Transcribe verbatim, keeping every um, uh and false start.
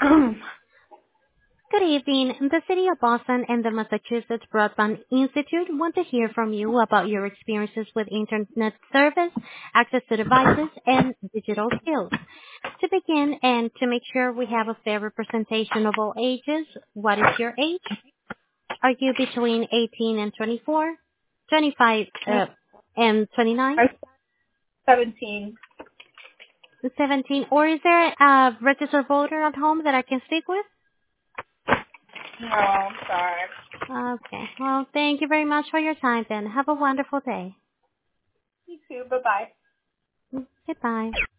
Good evening. The City of Boston and the Massachusetts Broadband Institute want to hear from you about your experiences with Internet service, access to devices, and digital skills. To begin and to make sure we have a fair representation of all ages, what is your age? Are you between eighteen and twenty-four, twenty-five uh, and twenty-nine, I'm seventeen. seventeen, or is there a registered voter at home that I can speak with? No, I'm sorry. Okay. Well, thank you very much for your time then. Have a wonderful day. You too. Bye-bye. Goodbye.